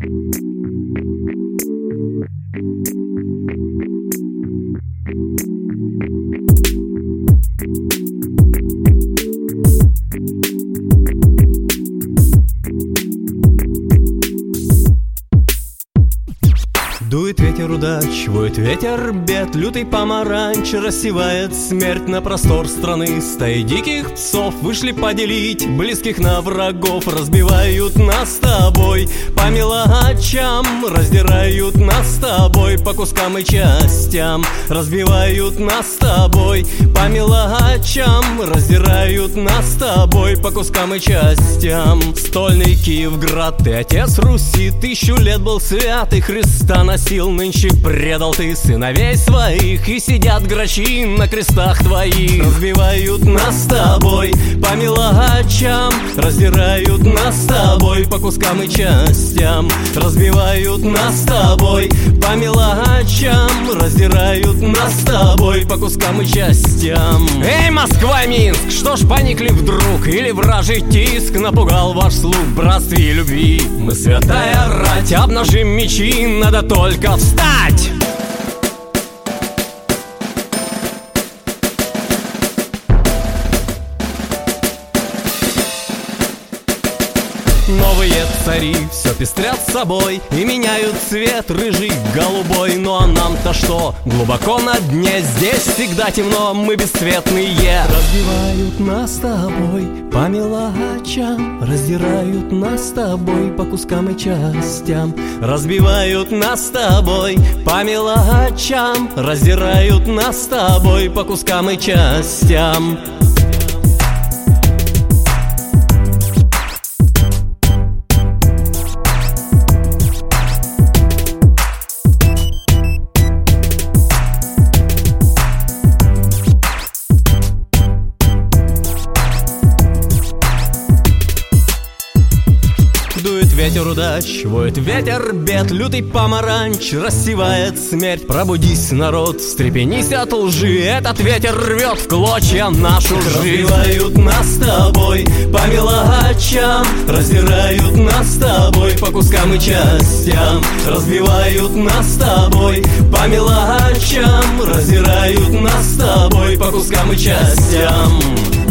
Дует ветер удач, воет ветер бед, лютый помаранч рассевает смерть на простор страны. Стаи диких псов вышли поделить близких на врагов, разбивают нас с тобой по мелочам, раздирают нас с тобой по кускам и частям, разбивают нас с тобой по мелочам, раздирают нас с тобой по кускам и частям. Стольный Киевград, ты отец Руси, 1000 лет был свят и Христа носил, нынче предал ты сыновей своих, и сидят грачи на крестах твоих. Разбивают нас с тобой по мелочам, раздирают нас с тобой по кускам и частям, разбивают нас с тобой по мелочам, раздирают нас с тобой по кускам и частям. Эй, Москва, Минск, что ж поникли вдруг? Или вражий тиск напугал ваш слух? В братстве и любви мы святая рать, обнажим мечи, надо только встать! Новые цари все пестрят с собой и меняют цвет рыжий голубой. Ну а нам-то что? Глубоко на дне, здесь всегда темно, мы бесцветные. Разбивают нас с тобой по мелочам, раздирают нас с тобой по кускам и частям, разбивают нас с тобой по мелочам, раздирают нас с тобой по кускам и частям. Дует ветер удач, воет ветер бед, лютый помаранч рассевает смерть. Пробудись, народ, встрепенись от лжи, этот ветер рвет в клочья нашу жизнь. Разбивают нас с тобой по мелочам, раздирают нас с тобой по кускам и частям, разбивают нас с тобой по мелочам, раздирают нас с тобой по кускам и частям.